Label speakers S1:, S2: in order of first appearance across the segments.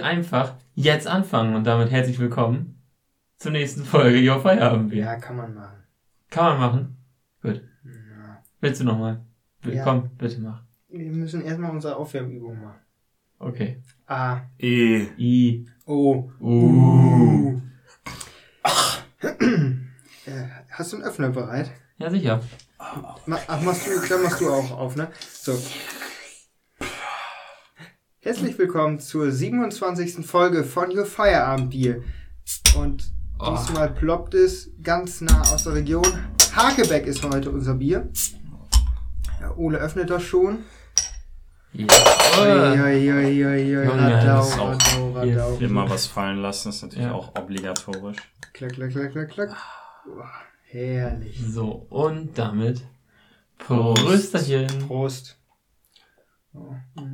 S1: einfach jetzt anfangen und damit herzlich willkommen zur nächsten Folge Your Feierabendbier.
S2: Ja, kann man machen.
S1: Kann man machen? Gut.
S2: Ja.
S1: Willst du nochmal?
S2: Ja.
S1: Komm, bitte mach.
S2: Wir müssen erstmal unsere Aufwärmübung machen.
S1: Okay.
S2: A.
S3: E.
S1: I.
S2: O.
S1: U.
S2: Hast du einen Öffner bereit?
S1: Ja, sicher.
S2: Machst du auch auf, ne? So. Herzlich willkommen zur 27. Folge von Your Feierabendbier. Und diesmal ploppt es ganz nah aus der Region. Hakebeck ist heute unser Bier. Ja, Ole öffnet das schon.
S1: Ja.
S2: Radau.
S3: Immer was fallen lassen, ist natürlich
S1: Ja.
S3: auch obligatorisch.
S2: Klack, klack, klack, klack, klack. Herrlich.
S1: So, und damit Prösterchen.
S2: Prost. Oh.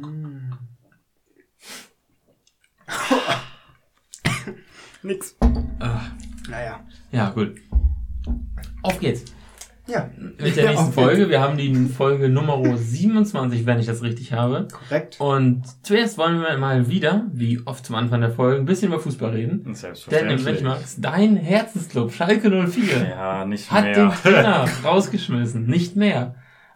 S2: Nix. Naja.
S1: Ja, gut. Auf geht's.
S2: Ja.
S1: Mit der nächsten Folge. Wir haben die Folge Nummer 27, wenn ich das richtig habe.
S2: Korrekt.
S1: Und zuerst wollen wir mal wieder, wie oft zum Anfang der Folge, ein bisschen über Fußball reden. Denn
S3: Selbstverständlich.
S1: Max, dein Herzensclub, Schalke 04,
S3: Ja, nicht
S1: hat den
S3: mehr.
S1: Trainer rausgeschmissen. Nicht mehr.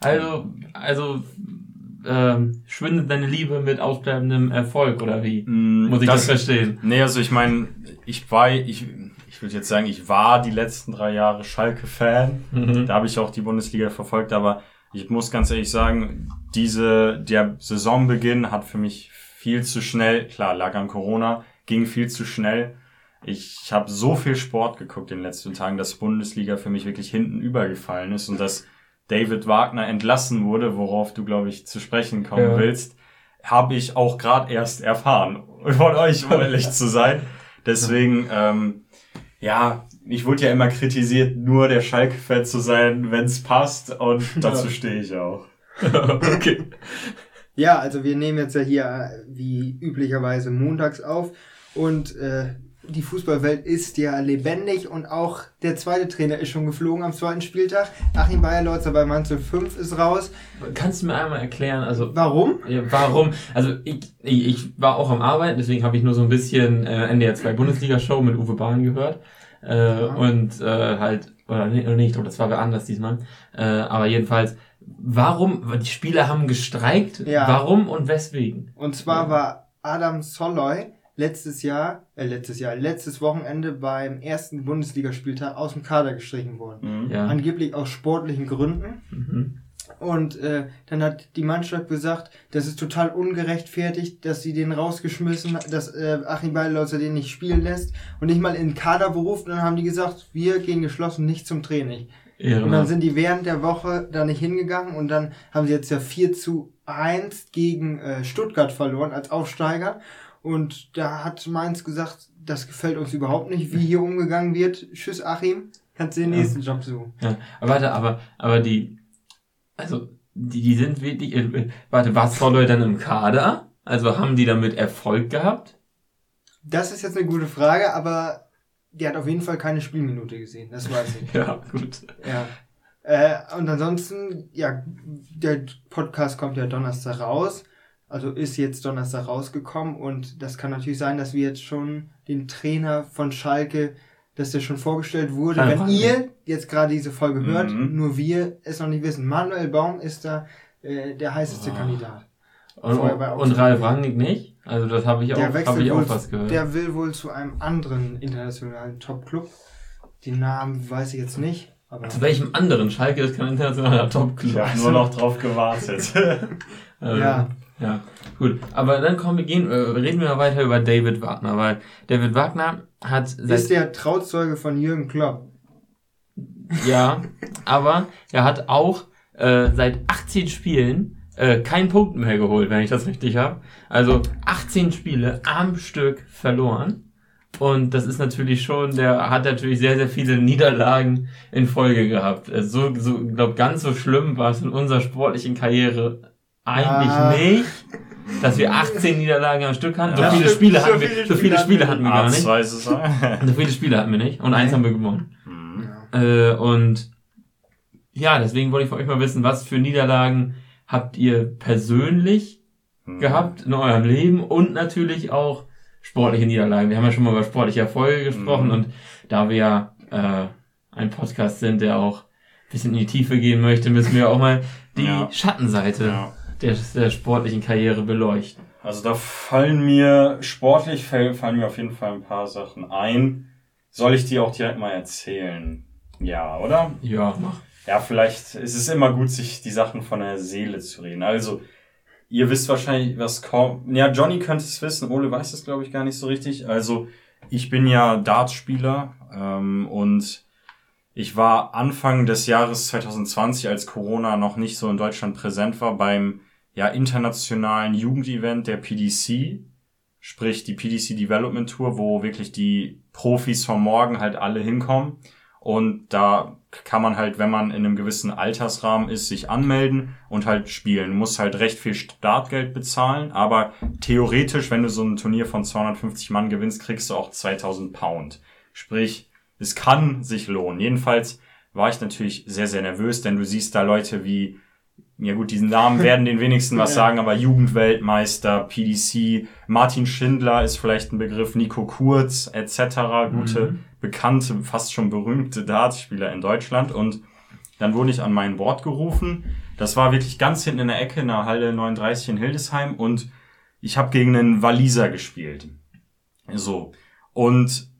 S1: Also schwindet deine Liebe mit ausbleibendem Erfolg, oder wie? Muss ich das verstehen?
S3: Nee, also ich meine, ich würde jetzt sagen, ich war die letzten 3 Jahre Schalke-Fan.
S1: Mhm.
S3: Da habe ich auch die Bundesliga verfolgt, aber ich muss ganz ehrlich sagen, der Saisonbeginn hat für mich viel zu schnell, klar, lag an Corona, ging viel zu schnell. Ich habe so viel Sport geguckt in den letzten Tagen, dass Bundesliga für mich wirklich hinten übergefallen ist und dass David Wagner entlassen wurde, worauf du, glaube ich, zu sprechen kommen willst, habe ich auch gerade erst erfahren. Von euch, um ehrlich zu sein. Deswegen, ich wurde ja immer kritisiert, nur der Schalke-Fan zu sein, wenn's passt. Und dazu stehe ich auch.
S1: Okay.
S2: Ja, also wir nehmen jetzt ja hier wie üblicherweise montags auf und die Fußballwelt ist ja lebendig und auch der zweite Trainer ist schon geflogen am zweiten Spieltag. Achim Bayerlautzer bei Mainz 05 ist raus.
S1: Kannst du mir einmal erklären, also
S2: Warum?
S1: Ja, warum? Also ich war auch am Arbeiten, deswegen habe ich nur so ein bisschen NDR 2 Bundesliga-Show mit Uwe Bahn gehört. Und oder nicht, ich glaube, das war wer anders diesmal. Aber jedenfalls, warum? Die Spieler haben gestreikt.
S2: Ja.
S1: Warum und weswegen?
S2: Und zwar war Adam Soloy letztes Wochenende beim ersten Bundesligaspieltag aus dem Kader gestrichen worden.
S1: Ja.
S2: Angeblich aus sportlichen Gründen.
S1: Mhm.
S2: Und dann hat die Mannschaft gesagt, das ist total ungerechtfertigt, dass sie den rausgeschmissen, dass Achim Bayerlautzer den nicht spielen lässt und nicht mal in den Kader beruft. Und dann haben die gesagt, wir gehen geschlossen nicht zum Training. Und dann sind die während der Woche da nicht hingegangen und dann haben sie jetzt ja 4-1 gegen Stuttgart verloren als Aufsteiger. Und da hat Mainz gesagt, das gefällt uns überhaupt nicht, wie hier umgegangen wird. Tschüss Achim, kannst du den nächsten Job suchen.
S1: Ja. Aber die sind wirklich, war Soloy dann im Kader? Also haben die damit Erfolg gehabt?
S2: Das ist jetzt eine gute Frage, aber der hat auf jeden Fall keine Spielminute gesehen, das weiß ich.
S1: Ja, gut.
S2: Ja. Und ansonsten, ja, der Podcast kommt ja Donnerstag raus, also ist jetzt Donnerstag rausgekommen und das kann natürlich sein, dass wir jetzt schon den Trainer von Schalke, dass der schon vorgestellt wurde, wenn ihr jetzt gerade diese Folge hört, nur wir es noch nicht wissen. Manuel Baum ist da der heißeste Kandidat.
S1: Und Ralf Rangnick nicht? Also das habe ich auch was gehört.
S2: Der will wohl zu einem anderen internationalen Top-Club. Den Namen weiß ich jetzt nicht. Aber
S1: zu welchem anderen? Schalke ist kein internationaler Top-Club.
S3: Ich habe nur noch drauf gewartet.
S2: Ja,
S1: gut. Aber dann reden wir mal weiter über David Wagner, weil David Wagner hat
S2: ist der Trauzeuge von Jürgen Klopp.
S1: Ja, aber er hat auch seit 18 Spielen keinen Punkt mehr geholt, wenn ich das richtig habe. Also 18 Spiele am Stück verloren. Und das ist natürlich der hat natürlich sehr, sehr viele Niederlagen in Folge gehabt. Ich glaube, ganz so schlimm war es in unserer sportlichen Karriere eigentlich nicht, dass wir 18 Niederlagen am Stück hatten. So viele Spiele hatten wir gar nicht. So viele Spiele hatten wir nicht. Und eins haben wir gewonnen. Und ja, deswegen wollte ich von euch mal wissen, was für Niederlagen habt ihr persönlich gehabt in eurem Leben und natürlich auch sportliche Niederlagen. Wir haben ja schon mal über sportliche Erfolge gesprochen und da wir ja ein Podcast sind, der auch ein bisschen in die Tiefe gehen möchte, müssen wir auch mal die Schattenseite der sportlichen Karriere beleuchten.
S3: Also da fallen mir auf jeden Fall ein paar Sachen ein. Soll ich die auch direkt mal erzählen? Ja, oder?
S1: Ja, mach.
S3: Ja, vielleicht ist es immer gut, sich die Sachen von der Seele zu reden. Also, ihr wisst wahrscheinlich, was kommt. Ja, Johnny könnte es wissen, Ole weiß es, glaube ich, gar nicht so richtig. Also, ich bin ja Dartspieler und ich war Anfang des Jahres 2020, als Corona noch nicht so in Deutschland präsent war, beim internationalen Jugendevent der PDC, sprich die PDC Development Tour, wo wirklich die Profis vom Morgen halt alle hinkommen. Und da kann man halt, wenn man in einem gewissen Altersrahmen ist, sich anmelden und halt spielen. Du musst halt recht viel Startgeld bezahlen, aber theoretisch, wenn du so ein Turnier von 250 Mann gewinnst, kriegst du auch 2000 Pound. Sprich, es kann sich lohnen. Jedenfalls war ich natürlich sehr, sehr nervös, denn du siehst da Leute wie, ja gut, diesen Namen werden den wenigsten was sagen, aber Jugendweltmeister, PDC, Martin Schindler ist vielleicht ein Begriff, Nico Kurz etc., gute, bekannte, fast schon berühmte Dartspieler in Deutschland. Und dann wurde ich an mein Board gerufen. Das war wirklich ganz hinten in der Ecke in der Halle 39 in Hildesheim und ich habe gegen einen Waliser gespielt. So. Und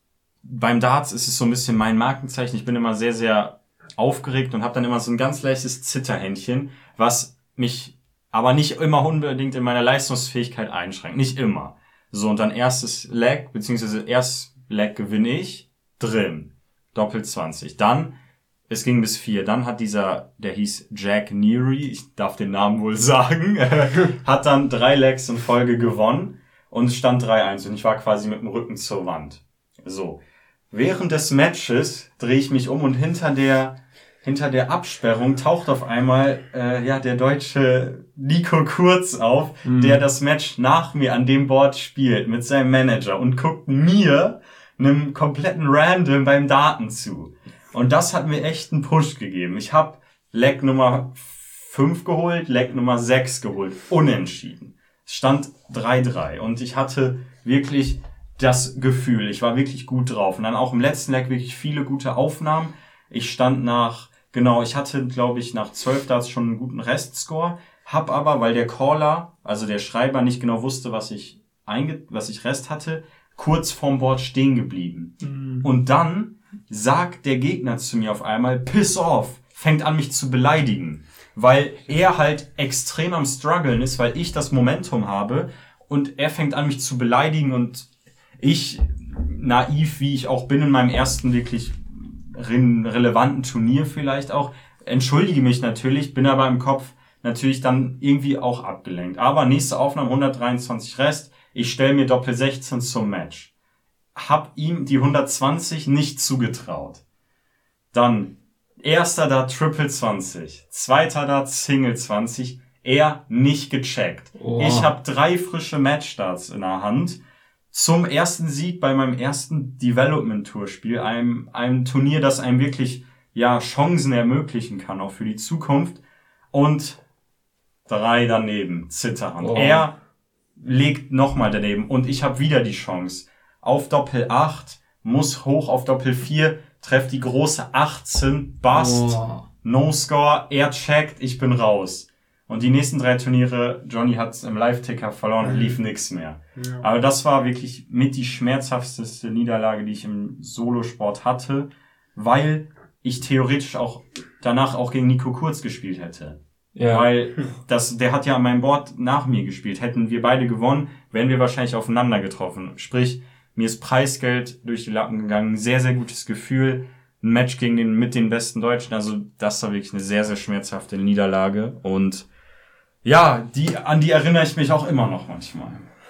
S3: beim Darts ist es so ein bisschen mein Markenzeichen. Ich bin immer sehr, sehr aufgeregt und habe dann immer so ein ganz leichtes Zitterhändchen, was mich aber nicht immer unbedingt in meiner Leistungsfähigkeit einschränkt. Nicht immer. So, und dann erstes Leg, beziehungsweise erst Leg gewinne ich, drin. Doppelt 20. Dann, es ging bis 4. Dann hat der hieß Jack Neary, ich darf den Namen wohl sagen, hat dann 3 Legs in Folge gewonnen und es stand 3-1 und ich war quasi mit dem Rücken zur Wand. So. Während des Matches drehe ich mich um und hinter der Absperrung taucht auf einmal der deutsche Nico Kurz auf, der das Match nach mir an dem Board spielt mit seinem Manager und guckt mir, einem kompletten Random, beim Daten zu. Und das hat mir echt einen Push gegeben. Ich habe Leg Nummer 5 geholt, Leg Nummer 6 geholt, unentschieden. Es stand 3-3 und ich hatte wirklich das Gefühl, ich war wirklich gut drauf. Und dann auch im letzten Leg wirklich viele gute Aufnahmen. Ich stand ich hatte, glaube ich, nach 12 Darts schon einen guten Restscore, hab aber, weil der Caller, also der Schreiber, nicht genau wusste, was ich Rest hatte, kurz vorm Board stehen geblieben. Und dann sagt der Gegner zu mir auf einmal, piss off, fängt an mich zu beleidigen, weil er halt extrem am struggeln ist, weil ich das Momentum habe und er fängt an mich zu beleidigen und ich, naiv wie ich auch bin in meinem ersten wirklich relevanten Turnier vielleicht auch, entschuldige mich natürlich, bin aber im Kopf natürlich dann irgendwie auch abgelenkt. Aber nächste Aufnahme, 123 Rest, ich stelle mir Doppel 16 zum Match. Hab ihm die 120 nicht zugetraut. Dann erster da Triple 20, zweiter da Single 20, er nicht gecheckt. Oh. Ich habe 3 frische Matchstarts in der Hand. Zum ersten Sieg bei meinem ersten Development-Tour-Spiel, einem Turnier, das einem wirklich Chancen ermöglichen kann, auch für die Zukunft. Und 3 daneben, Zitterhand. Oh. Er legt nochmal daneben und ich habe wieder die Chance. Auf Doppel 8, muss hoch auf Doppel 4, trefft die große 18, Bust, No Score, er checkt, ich bin raus. Und die nächsten 3 Turniere, Johnny hat's im Live-Ticker verloren, lief nix mehr. Ja. Aber das war wirklich mit die schmerzhafteste Niederlage, die ich im Solosport hatte, weil ich theoretisch auch danach auch gegen Nico Kurz gespielt hätte. Ja. Weil der hat ja an meinem Board nach mir gespielt. Hätten wir beide gewonnen, wären wir wahrscheinlich aufeinander getroffen. Sprich, mir ist Preisgeld durch die Lappen gegangen, sehr, sehr gutes Gefühl. Ein Match mit den besten Deutschen, also das war wirklich eine sehr, sehr schmerzhafte Niederlage und ja, an die erinnere ich mich auch immer noch manchmal.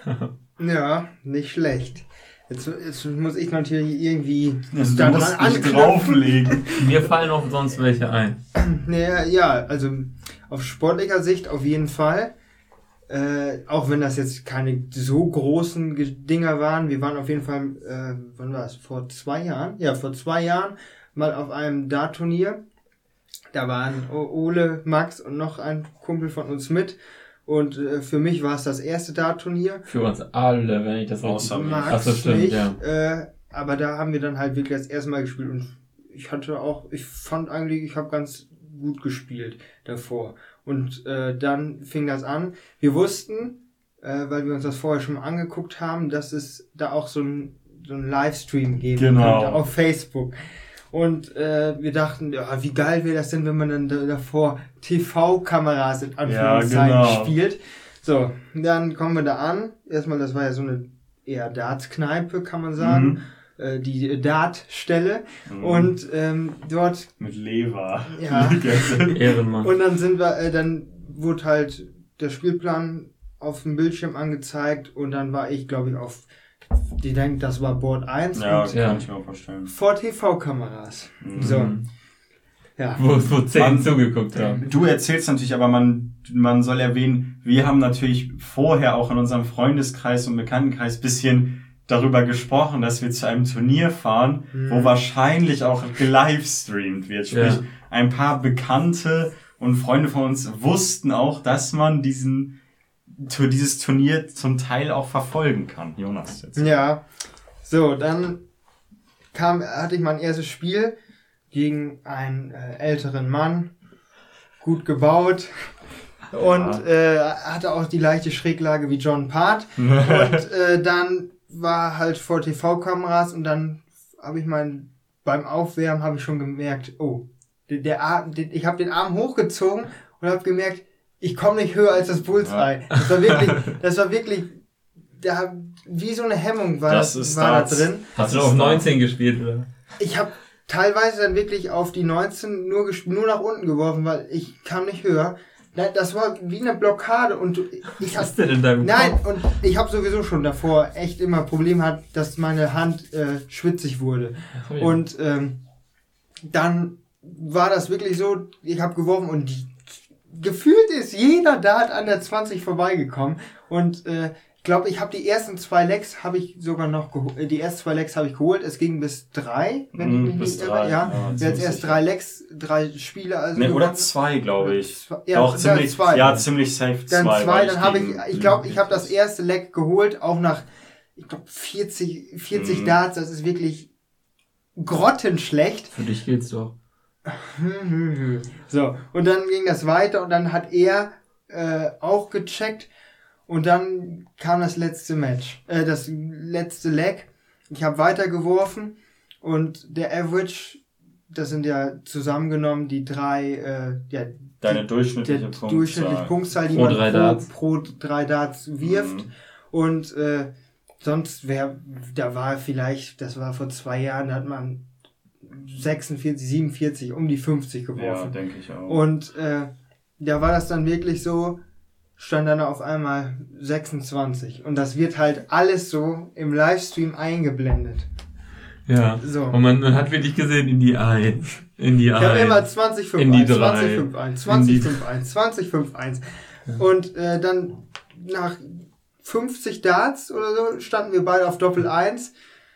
S2: Ja, nicht schlecht. Jetzt muss ich natürlich irgendwie
S3: da dran drauflegen.
S1: Mir fallen auch sonst welche ein.
S2: Ja, also auf sportlicher Sicht auf jeden Fall. Auch wenn das jetzt keine so großen Dinger waren. Wir waren auf jeden Fall, wann war es? Vor 2 Jahren? Ja, vor 2 Jahren mal auf einem Dart-Turnier. Da waren Ole, Max und noch ein Kumpel von uns mit. Und für mich war es das erste Dart-Turnier.
S1: Für uns alle, wenn ich das
S3: Außer mich.
S2: Max
S1: Ach so, stimmt,
S2: nicht,
S1: ja.
S2: aber da haben wir dann halt wirklich das erste Mal gespielt und ich fand eigentlich, ich habe ganz gut gespielt davor. Und dann fing das an. Wir wussten, weil wir uns das vorher schon mal angeguckt haben, dass es da auch so ein Livestream geben könnte auf Facebook. Und wir dachten, ja, wie geil wäre das denn, wenn man dann davor TV-Kameras in Anführungszeichen spielt. So, dann kommen wir da an. Erstmal, das war ja so eine eher Darts-Kneipe, kann man sagen. Die Dartstelle. Und dort...
S3: Mit Leber.
S2: Ja.
S1: Ehrenmann.
S2: Und dann sind wir, dann wurde halt der Spielplan auf dem Bildschirm angezeigt und dann war ich, glaube ich, die denkt, das war Board 1.
S3: Ja,
S2: und
S3: kann ich mir auch vorstellen.
S2: vor TV-Kameras. So. Ja.
S1: Wo 10 zugeguckt haben.
S3: Du erzählst natürlich, aber man soll erwähnen, wir haben natürlich vorher auch in unserem Freundeskreis und Bekanntenkreis bisschen darüber gesprochen, dass wir zu einem Turnier fahren, wo wahrscheinlich auch gelivestreamt wird. Sprich, ein paar Bekannte und Freunde von uns wussten auch, dass man dieses Turnier zum Teil auch verfolgen kann. Jonas jetzt.
S2: Ja. So, dann hatte ich mein erstes Spiel gegen einen älteren Mann, gut gebaut und hatte auch die leichte Schräglage wie John Part. Und dann war halt vor TV-Kameras und dann habe ich beim Aufwärmen habe ich schon gemerkt, oh, ich habe den Arm hochgezogen und habe gemerkt, ich komme nicht höher als das Bullseye. Ja. Das war wirklich, wie so eine Hemmung war da drin.
S1: Hast du auf 19 gespielt, oder?
S2: Ich habe teilweise dann wirklich auf die 19 nur nach unten geworfen, weil ich kam nicht höher. Das war wie eine Blockade und ich
S1: Was ist denn in deinem Kopf?
S2: und ich habe sowieso schon davor echt immer Probleme gehabt, dass meine Hand schwitzig wurde.
S1: Ja.
S2: Und dann war das wirklich so, ich habe geworfen und gefühlt ist jeder Dart an der 20 vorbeigekommen und ich glaube, ich habe die ersten 2 Legs habe ich sogar noch geholt. Die ersten 2 Legs habe ich geholt. Es ging bis 3, wenn ich mich nicht irre. Ja, jetzt erst 3 Legs, 3 Spiele. Also
S3: nee, oder 2, glaube ich.
S2: Ja,
S3: auch ziemlich,
S2: 2.
S3: Ja, ziemlich safe 2.
S2: Dann 2, dann habe ich glaube, ich habe das erste Leg geholt, auch nach, ich glaube, 40 Darts. Das ist wirklich grottenschlecht.
S1: Für dich geht's doch.
S2: So, und dann ging das weiter und dann hat er auch gecheckt. Und dann kam das letzte Match, das letzte Leg. Ich habe weitergeworfen und der Average, das sind ja zusammengenommen die 3,
S3: deine durchschnittliche
S2: Punktzahl, die
S1: pro
S2: man pro 3 Darts wirft. Und sonst da war vielleicht, das war vor 2 Jahren, da hat man 46, 47, um die 50 geworfen.
S3: Ja, denke ich auch.
S2: Und da war das dann wirklich so, stand dann auf einmal 26. Und das wird halt alles so im Livestream eingeblendet.
S1: Ja. So. Und man hat wirklich gesehen, in die 1. Ich habe
S2: immer 20-5-1,
S1: in die
S2: 20-5-1, 20-5-1, 20-5-1. Und dann nach 50 Darts oder so standen wir beide auf Doppel 1.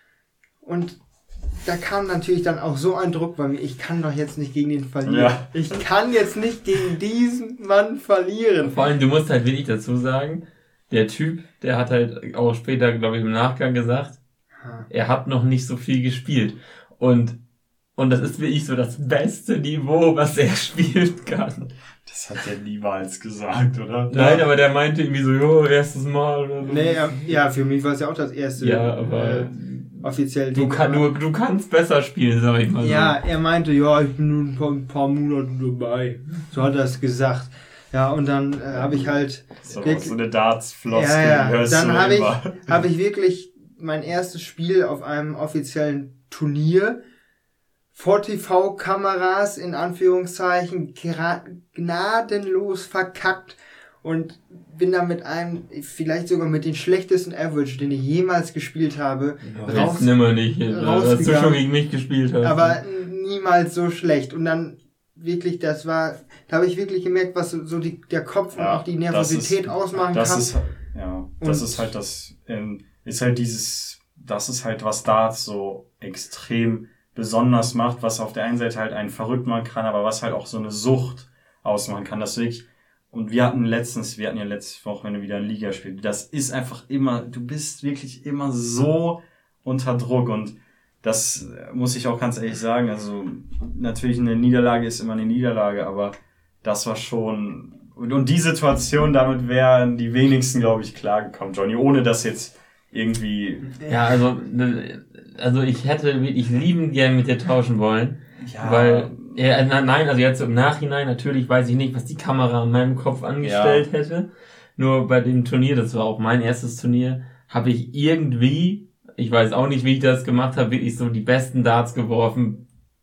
S2: Und da kam natürlich dann auch so ein Druck bei mir, ich kann doch jetzt nicht gegen den verlieren. Ja. Ich kann jetzt nicht gegen diesen Mann verlieren.
S1: Vor allem, du musst halt wirklich dazu sagen, der Typ, der hat halt auch später, glaube ich, im Nachgang gesagt, er hat noch nicht so viel gespielt. Und das ist wirklich so das beste Niveau, was er spielen kann.
S3: Das hat er niemals gesagt, oder?
S1: Nein, aber der meinte irgendwie so, erstes Mal oder so.
S2: Nee, ja, für mich war es ja auch das erste.
S1: Ja, aber
S2: offiziell.
S1: Du kannst besser spielen, sag ich mal so.
S2: Ja, er meinte, ja, ich bin nur ein paar Monate dabei. So hat er es gesagt. Ja, und dann habe ich halt...
S3: So eine Darts-Floskel.
S2: Ja, dann habe ich wirklich mein erstes Spiel auf einem offiziellen Turnier vor TV-Kameras in Anführungszeichen gnadenlos verkackt und bin da mit einem, vielleicht sogar mit den schlechtesten Average, den ich jemals gespielt habe,
S1: jetzt nimmer nicht, dass du schon gegen mich gespielt hast.
S2: Aber niemals so schlecht. Und dann wirklich, da habe ich wirklich gemerkt, was so der Kopf und auch die Nervosität ausmachen kann.
S3: Das ist halt, was Darts so extrem besonders macht, was auf der einen Seite halt einen verrückt machen kann, aber was halt auch so eine Sucht ausmachen kann, dass du wirklich Und wir hatten ja letztes Wochenende wieder ein Ligaspiel. Das ist einfach immer, du bist wirklich immer so unter Druck und das muss ich auch ganz ehrlich sagen. Also natürlich eine Niederlage ist immer eine Niederlage, aber das war schon, und die Situation, damit wären die wenigsten, glaube ich, klargekommen, Johnny, ohne das jetzt irgendwie.
S1: Ja, also ich hätte wirklich liebend gern mit dir tauschen wollen, weil, nein, also jetzt im Nachhinein, natürlich weiß ich nicht, was die Kamera an meinem Kopf angestellt hätte. Nur bei dem Turnier, das war auch mein erstes Turnier, habe ich irgendwie, ich weiß auch nicht, wie ich das gemacht habe, wirklich so die besten Darts geworfen,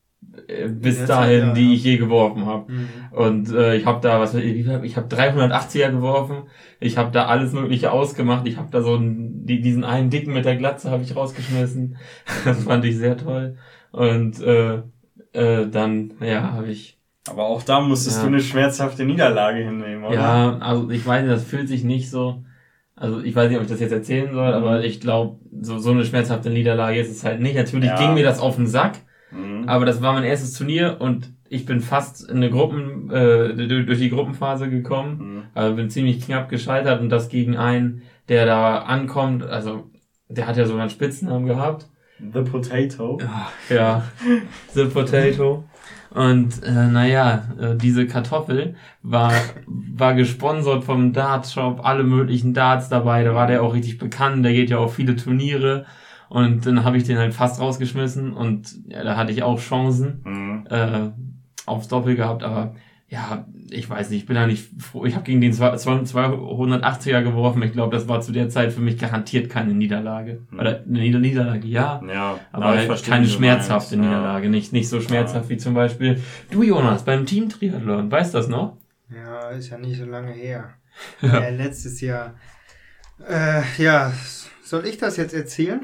S1: bis dahin, die ich je geworfen habe. Mhm. Und ich habe da, ich habe 380er geworfen, ich habe da alles Mögliche ausgemacht, ich habe da so diesen einen Dicken mit der Glatze habe ich rausgeschmissen. Das fand ich sehr toll. Und dann, habe ich...
S3: Aber auch da musstest du eine schmerzhafte Niederlage hinnehmen, oder?
S1: Ja, also ich weiß nicht, das fühlt sich nicht so... Also ich weiß nicht, ob ich das jetzt erzählen soll, aber ich glaube, so eine schmerzhafte Niederlage ist es halt nicht. Natürlich ging mir das auf den Sack, aber das war mein erstes Turnier und ich bin fast in durch die Gruppenphase gekommen, also bin ziemlich knapp gescheitert und das gegen einen, der da ankommt, also der hat ja sogar einen Spitznamen gehabt.
S3: The Potato.
S1: Ja, The Potato. Und diese Kartoffel war gesponsert vom Darts-Shop, alle möglichen Darts dabei, da war der auch richtig bekannt, der geht ja auf viele Turniere und dann habe ich den halt fast rausgeschmissen und da hatte ich auch Chancen aufs Doppel gehabt, aber ja, ich weiß nicht, ich bin da nicht froh, ich habe gegen den 280er geworfen, ich glaube, das war zu der Zeit für mich garantiert keine Niederlage. Oder eine Niederlage, ja, aber halt keine schmerzhafte Niederlage, nicht so schmerzhaft wie zum Beispiel du, Jonas, beim Team-Triathlon, weißt du das noch?
S2: Ja, ist ja nicht so lange her. Letztes Jahr. Soll ich das jetzt erzählen?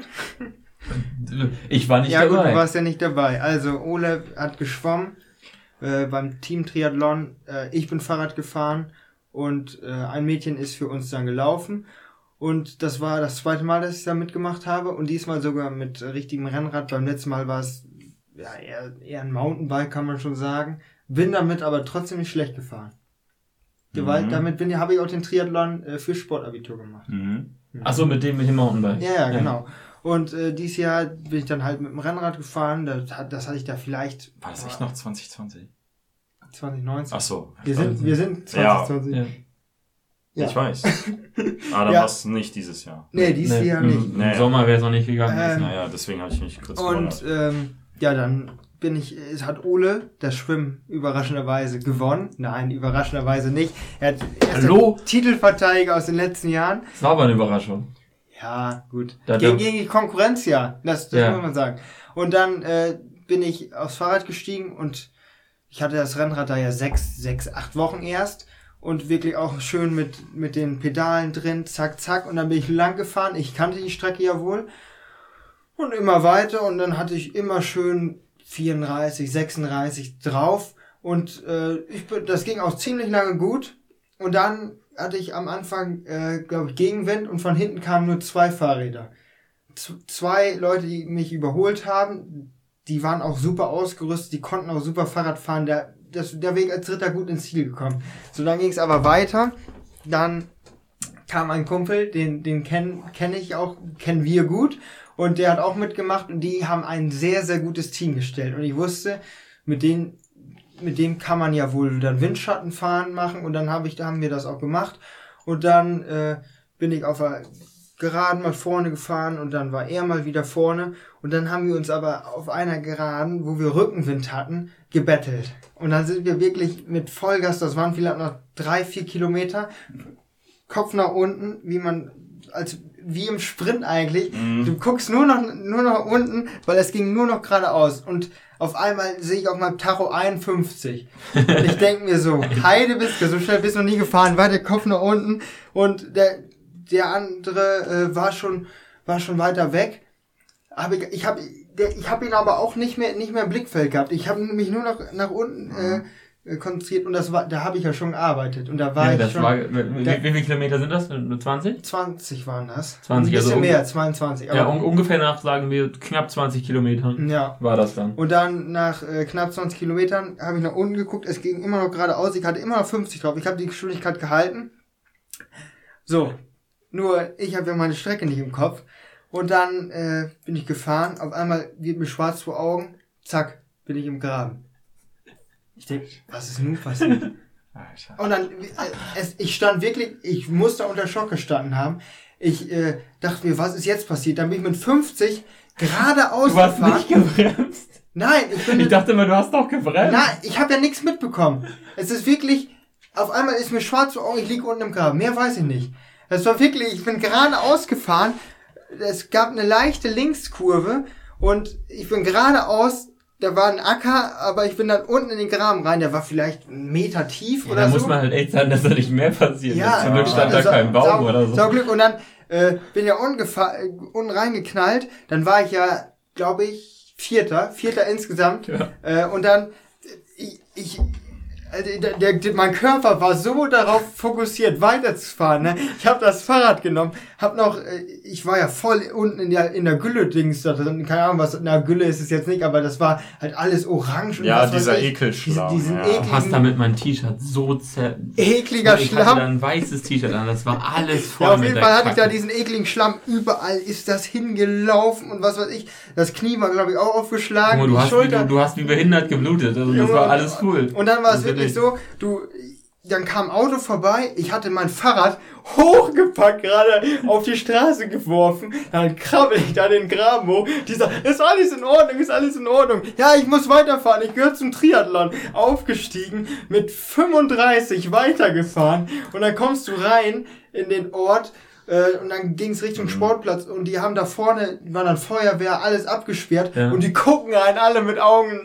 S1: Ich war nicht dabei.
S2: Ja gut, du warst ja nicht dabei. Also Ole hat geschwommen beim Team-Triathlon. Ich bin Fahrrad gefahren und ein Mädchen ist für uns dann gelaufen. Und das war das zweite Mal, dass ich da mitgemacht habe und diesmal sogar mit richtigem Rennrad. Beim letzten Mal war es eher ein Mountainbike, kann man schon sagen. Bin damit aber trotzdem nicht schlecht gefahren. Damit habe ich auch den Triathlon für Sportabitur gemacht.
S1: Achso, mit dem Mountainbike.
S2: Ja, genau. Und dieses Jahr bin ich dann halt mit dem Rennrad gefahren. Das hatte ich da vielleicht...
S3: War das echt noch 2020?
S2: 2019.
S3: Achso.
S2: Wir sind 2020.
S3: Ja. Ich weiß. Aber dann war es nicht dieses Jahr.
S2: Nee, dieses Jahr nicht.
S1: Im Sommer wäre es noch nicht gegangen.
S3: Naja, deswegen habe ich mich kurz gewundert.
S2: Und dann hat Ole das Schwimmen überraschenderweise gewonnen. Nein, überraschenderweise nicht. Er ist der Titelverteidiger aus den letzten Jahren.
S1: Das war aber eine Überraschung.
S2: Ja, gut. Gegen die Konkurrenz, das muss man sagen. Und dann bin ich aufs Fahrrad gestiegen und ich hatte das Rennrad da ja 8 Wochen erst und wirklich auch schön mit den Pedalen drin, zack, zack. Und dann bin ich lang gefahren. Ich kannte die Strecke ja wohl. Und immer weiter und dann hatte ich immer schön 34, 36 drauf und das ging auch ziemlich lange gut und dann hatte ich am Anfang, glaube ich, Gegenwind und von hinten kamen nur 2 Fahrräder. 2 Leute, die mich überholt haben, die waren auch super ausgerüstet, die konnten auch super Fahrrad fahren, der Weg als Dritter gut ins Ziel gekommen. So, dann ging es aber weiter, dann kam ein Kumpel, den kenne ich auch, kennen wir gut. Und der hat auch mitgemacht und die haben ein sehr, sehr gutes Team gestellt. Und ich wusste, mit dem kann man ja wohl dann Windschattenfahren machen und dann haben wir das auch gemacht. Und dann bin ich auf der Geraden mal vorne gefahren und dann war er mal wieder vorne. Und dann haben wir uns aber auf einer Geraden, wo wir Rückenwind hatten, gebettelt. Und dann sind wir wirklich mit Vollgas, das waren vielleicht noch 3-4 Kilometer, Kopf nach unten, wie im Sprint eigentlich. Du guckst nur noch unten, weil es ging nur noch geradeaus. Und auf einmal sehe ich auf meinem Tacho 51. Und ich denke mir so, Heidewitzka, so schnell bist du noch nie gefahren, weiter Kopf nach unten. Und der andere war schon weiter weg. Aber ich hab ihn aber auch nicht mehr im Blickfeld gehabt. Ich habe mich nur noch nach unten konzentriert und da habe ich ja schon gearbeitet und da war
S1: Ja,
S2: ich
S1: das
S2: schon...
S1: war, wie viele Kilometer sind das? Nur 20?
S2: 20 waren das.
S1: 20,
S2: ein bisschen
S1: also
S2: mehr, 22. Aber
S1: ja, ungefähr nach, sagen wir, knapp 20 Kilometern
S2: ja.
S1: war das dann.
S2: Und dann nach knapp 20 Kilometern habe ich nach unten geguckt, es ging immer noch geradeaus, ich hatte immer noch 50 drauf, ich habe die Geschwindigkeit gehalten. So, nur ich habe ja meine Strecke nicht im Kopf. Und dann bin ich gefahren, auf einmal wird mir schwarz vor Augen, zack, bin ich im Graben. Ich denke, was ist nun passiert? Und dann, ich stand wirklich, ich musste unter Schock gestanden haben. Ich dachte mir, was ist jetzt passiert? Dann bin ich mit 50 geradeaus gefahren.
S1: Du hast nicht gebremst?
S2: Nein,
S1: ich dachte immer, du hast doch gebremst.
S2: Nein, ich habe ja nichts mitbekommen. Es ist wirklich, auf einmal ist mir schwarz vor Augen, ich liege unten im Graben. Mehr weiß ich nicht. Das war wirklich, ich bin geradeaus gefahren. Es gab eine leichte Linkskurve und ich bin geradeaus, da war ein Acker, aber ich bin dann unten in den Graben rein, der war vielleicht 1 Meter tief oder
S1: so. Da
S2: so.
S1: muss man halt echt sagen, dass da nicht mehr passiert.
S2: Ja,
S1: Zum Glück stand da kein Baum oder so.
S2: Sauglück. Und dann bin ja unten reingeknallt, dann war ich ja, glaube ich, Vierter insgesamt. Ja. Und dann, mein Körper war so darauf fokussiert, weiterzufahren. Ne? Ich habe das Fahrrad genommen, ich war ja voll unten in der Gülle-Dings da drin. Keine Ahnung, was in der Gülle ist es jetzt nicht, aber das war halt alles orange. Und
S3: ja, dieser Ekelschlamm.
S2: Diesen
S1: Du hast damit mein T-Shirt so
S2: ekliger
S1: ich
S2: Schlamm.
S1: hatte da ein weißes T-Shirt an, das war alles voll
S2: ja, auf
S1: mit
S2: jeden
S1: der
S2: Fall hatte ich
S1: Kacke.
S2: da diesen ekligen Schlamm. Überall ist das hingelaufen und was weiß ich. Das Knie war, glaube ich, auch aufgeschlagen.
S1: Du hast wie behindert geblutet. Also das war alles cool.
S2: Und dann war es wirklich so, dann kam ein Auto vorbei, ich hatte mein Fahrrad hochgepackt, gerade auf die Straße geworfen, dann krabbel ich da den Graben hoch, die sagt, ist alles in Ordnung, ja, ich muss weiterfahren, ich gehöre zum Triathlon, aufgestiegen, mit 35 weitergefahren und dann kommst du rein in den Ort, und dann ging's Richtung Sportplatz und die haben da vorne, war dann Feuerwehr, alles abgesperrt und die gucken einen alle mit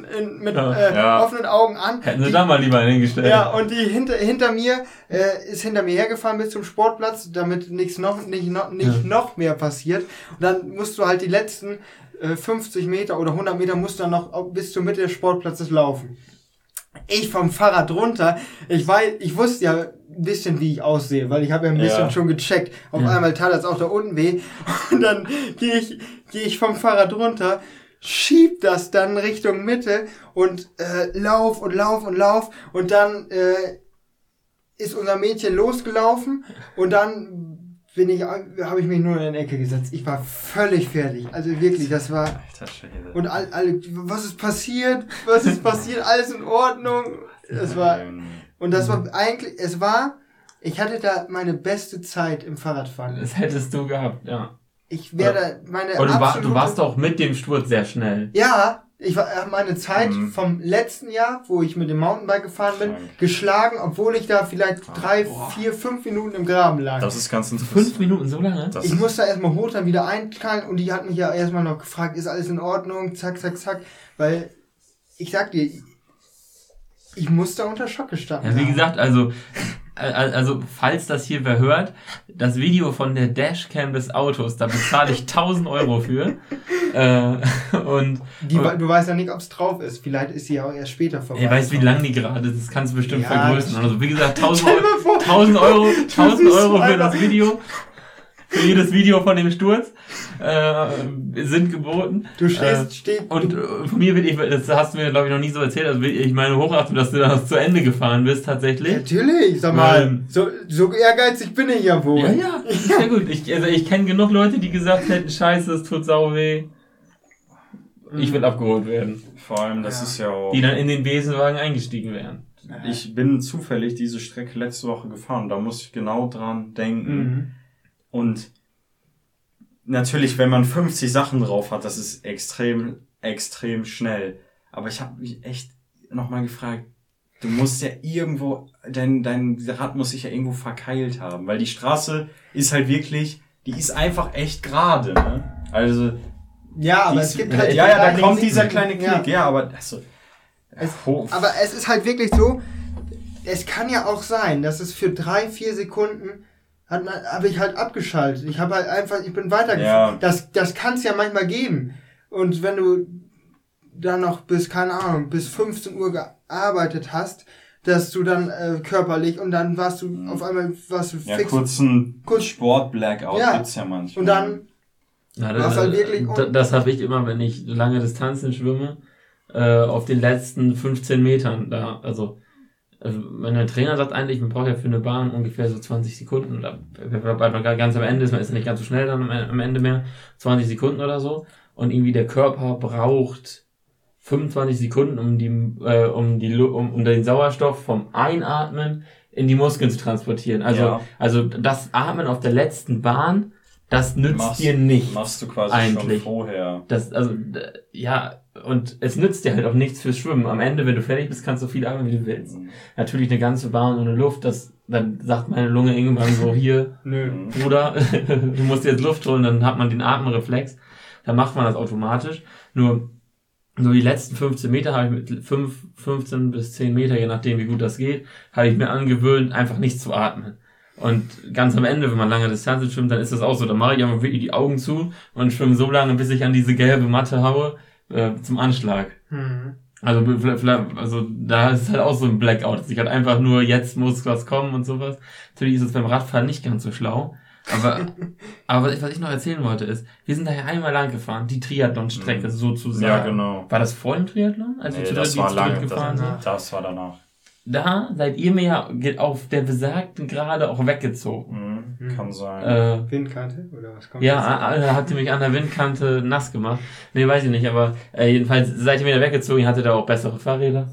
S2: offenen Augen an.
S1: Hätten sie da mal lieber hingestellt.
S2: Ja, und die hinter mir hergefahren bis zum Sportplatz, damit nicht noch mehr passiert. Und dann musst du halt die letzten 50 Meter oder 100 Meter musst du dann noch bis zur Mitte des Sportplatzes laufen. Ich vom Fahrrad runter, ich wusste ja ein bisschen, wie ich aussehe, weil ich habe ja ein bisschen schon gecheckt. Auf einmal tat das auch da unten weh. Und dann gehe ich vom Fahrrad runter, schieb das dann Richtung Mitte und lauf. Und dann ist unser Mädchen losgelaufen und dann habe ich mich nur in die Ecke gesetzt. Ich war völlig fertig. Also wirklich, das war...
S3: Alter Schwede.
S2: Und alle, was ist passiert? Alles in Ordnung? Und das war eigentlich, ich hatte da meine beste Zeit im Fahrradfahren.
S1: Das hättest du gehabt, ja.
S2: Ich werde meine
S1: du warst doch mit dem Sturz sehr schnell.
S2: Ja, ich war meine Zeit vom letzten Jahr, wo ich mit dem Mountainbike gefahren bin, geschlagen, obwohl ich da vielleicht 3, 4, 5 Minuten im Graben lag.
S3: Das ist ganz interessant.
S1: 5 Minuten, so lange?
S2: Ich musste erstmal hoch, dann wieder einknallen und die hat mich ja erstmal noch gefragt, ist alles in Ordnung? Zack, weil ich sag dir, ich musste unter Schock gestanden
S1: Ja, wie gesagt, also falls das hier wer hört, das Video von der Dashcam des Autos, da bezahle ich 1.000 Euro für.
S2: Du weißt ja nicht, ob es drauf ist. Vielleicht ist sie ja auch erst später vorbei.
S1: Ich weiß, wie lang die gerade ist. Das kannst du bestimmt vergrößern. Also wie gesagt, 1.000 Euro für das Video. Für jedes Video von dem Sturz sind geboten.
S2: Du stehst.
S1: Und von mir das hast du mir, glaube ich, noch nie so erzählt. Also ich meine Hochachtung, dass du das zu Ende gefahren bist, tatsächlich.
S2: Natürlich, sag mal, so ehrgeizig bin ich ja wohl.
S1: Ja, sehr gut. Ich kenne genug Leute, die gesagt hätten, scheiße, es tut sau weh. Ich will abgeholt werden.
S3: Vor allem, das ist ja auch...
S1: Die dann in den Besenwagen eingestiegen wären.
S3: Ich bin zufällig diese Strecke letzte Woche gefahren. Da muss ich genau dran denken. Und natürlich, wenn man 50 Sachen drauf hat, das ist extrem, extrem schnell. Aber ich habe mich echt nochmal gefragt, du musst ja irgendwo, dein Rad muss sich ja irgendwo verkeilt haben. Weil die Straße ist halt wirklich, die ist einfach echt gerade, ne? Also...
S2: Ja, aber es gibt halt...
S3: da kommt dieser kleine Knick. Ja, aber...
S2: Aber es ist halt wirklich so, es kann ja auch sein, dass es für 3-4 Sekunden habe ich halt abgeschaltet. Ich habe halt einfach, ich bin weitergefahren. Ja. Das kann es ja manchmal geben. Und wenn du dann noch bis 15 Uhr gearbeitet hast, dass du dann körperlich und dann warst du auf einmal
S3: fix. Kurz Sport-Blackout gibt's ja manchmal.
S2: Und dann
S1: das
S2: halt wirklich
S1: das habe ich immer, wenn ich lange Distanzen schwimme, auf den letzten 15 Metern da, also mein Trainer sagt eigentlich, man braucht ja für eine Bahn ungefähr so 20 Sekunden, oder ganz am Ende ist, man ist ja nicht ganz so schnell dann am Ende mehr, 20 Sekunden oder so, und irgendwie der Körper braucht 25 Sekunden, um den Sauerstoff vom Einatmen in die Muskeln zu transportieren. Also das Atmen auf der letzten Bahn, das nützt dir nichts.
S3: Machst du quasi
S1: eigentlich
S3: schon vorher.
S1: Und es nützt dir halt auch nichts fürs Schwimmen. Am Ende, wenn du fertig bist, kannst du so viel atmen, wie du willst. Natürlich eine ganze Bahn ohne Luft, dann sagt meine Lunge irgendwann so, hier, Bruder, du musst jetzt Luft holen, dann hat man den Atemreflex. Dann macht man das automatisch. Nur die letzten 15 Meter habe ich mit 15 bis 10 Meter, je nachdem wie gut das geht, habe ich mir angewöhnt, einfach nicht zu atmen. Und ganz am Ende, wenn man lange Distanzen schwimmt, dann ist das auch so. Dann mache ich einfach wirklich die Augen zu und schwimme so lange, bis ich an diese gelbe Matte haue, zum Anschlag. Also da ist halt auch so ein Blackout. Ich halt einfach nur, jetzt muss was kommen und sowas. Natürlich ist es beim Radfahren nicht ganz so schlau. Aber was ich noch erzählen wollte ist, wir sind da ja einmal lang gefahren, die Triathlon-Strecke sozusagen.
S3: Ja, genau.
S1: War das vor dem Triathlon? Als wir
S3: das war lange,
S1: gefahren sind?
S3: Das war danach.
S1: Da seid ihr mir ja auf der besagten Gerade auch weggezogen.
S3: Kann sein.
S2: Windkante? Oder was kommt
S1: habt ihr mich an der Windkante nass gemacht? Nee, weiß ich nicht, aber jedenfalls seid ihr mir da weggezogen, ihr hattet da auch bessere Fahrräder.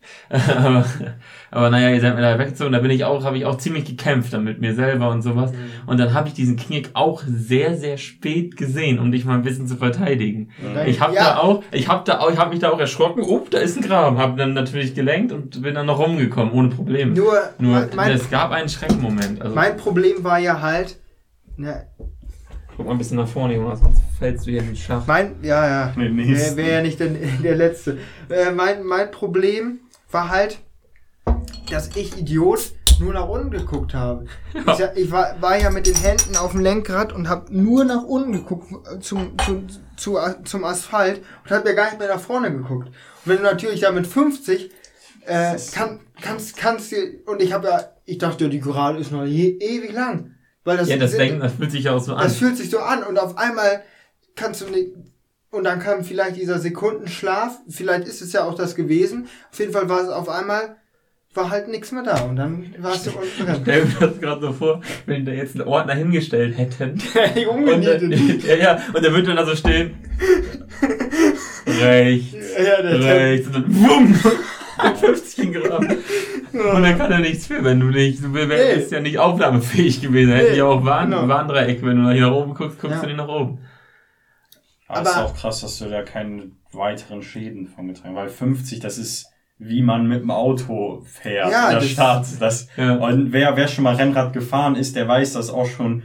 S1: aber naja, ihr seid mir da weggezogen, da habe ich auch ziemlich gekämpft dann mit mir selber und sowas. Und dann habe ich diesen Knick auch sehr, sehr spät gesehen, um dich mal ein bisschen zu verteidigen. Ich habe mich da auch erschrocken, da ist ein Graben, habe dann natürlich gelenkt und bin dann noch rumgekommen, ohne Probleme. Nur es gab einen Schreckmoment. Also,
S2: mein Problem war ja halt,
S1: guck mal ein bisschen nach vorne, Jonas, sonst fällst du hier in den Schacht.
S2: Wäre ja nicht der Letzte. Mein Problem war halt, dass ich Idiot nur nach unten geguckt habe. Ja. Ich war ja mit den Händen auf dem Lenkrad und habe nur nach unten geguckt zum Asphalt und habe ja gar nicht mehr nach vorne geguckt. Und wenn du natürlich da mit 50 kannst du, und ich dachte, die Gerade ist noch ewig lang. Weil das
S1: fühlt sich ja auch so an.
S2: Das fühlt sich so an und auf einmal kannst du nicht. Und dann kam vielleicht dieser Sekundenschlaf, vielleicht ist es ja auch das gewesen. Auf jeden Fall war es auf einmal, war halt nichts mehr da und dann warst du unten drin.
S1: Stell mir das gerade so vor, wenn die da jetzt einen Ordner hingestellt hätten.
S2: Die umgenietet.
S1: Und der würde dann da so stehen. Rechts. Und dann wumm! 50 Gramm. Und dann kann er nichts für, wenn du wärst ja nicht aufnahmefähig gewesen. Hätte ich auch Warndreieck, wenn du hier nach oben guckst du nicht nach oben.
S3: Aber es ist auch krass, dass du da keine weiteren Schäden von getragen hast. Weil 50, das ist, wie man mit dem Auto fährt. Ja, der Start. Und wer schon mal Rennrad gefahren ist, der weiß das auch schon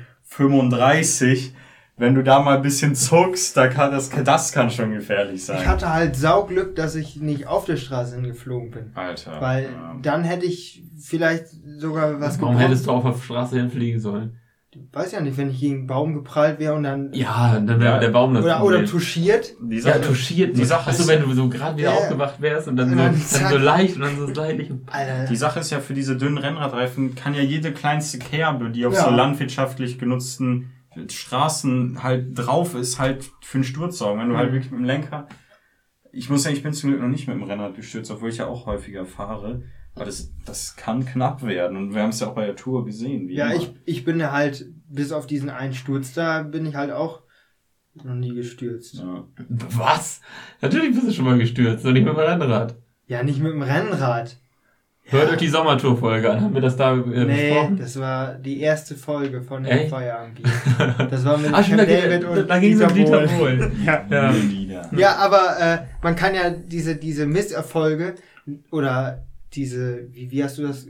S3: 35. Wenn du da mal ein bisschen zuckst, das kann schon gefährlich sein.
S2: Ich hatte halt Sauglück, dass ich nicht auf der Straße hingeflogen bin.
S3: Alter.
S2: Weil dann hätte ich vielleicht sogar was
S1: Warum hättest du auf der Straße hinfliegen sollen?
S2: Weiß ja nicht, wenn ich gegen einen Baum geprallt wäre und dann...
S1: Ja, dann wäre der Baum das
S2: Oder touchiert.
S1: Touchiert. Die Sache ist, wenn du so gerade wieder aufgewacht wärst und dann so leicht und dann so seitlich.
S2: Alter.
S3: Die Sache ist ja, für diese dünnen Rennradreifen kann ja jede kleinste Kerbe, die auf so landwirtschaftlich genutzten Straßen halt drauf ist, halt für einen Sturz sorgen. Wenn du halt wirklich mit dem Lenker... Ich muss sagen, ich bin zum Glück noch nicht mit dem Rennrad gestürzt, obwohl ich ja auch häufiger fahre. Aber das kann knapp werden. Und wir haben es ja auch bei der Tour gesehen.
S2: Ich bin ja halt, bis auf diesen einen Sturz da, bin ich halt auch noch nie gestürzt.
S3: Ja.
S1: Was? Natürlich bist du schon mal gestürzt, nur nicht mit dem Rennrad.
S2: Ja, nicht mit dem Rennrad.
S1: Hört euch die Sommertour-Folge an. Haben wir das da besprochen?
S2: Nee, das war die erste Folge von dem Feierabendbier. Das war mit
S1: David und da ging es um Dieter Bohlen.
S2: Ja, aber man kann ja diese Misserfolge oder diese, wie hast du das,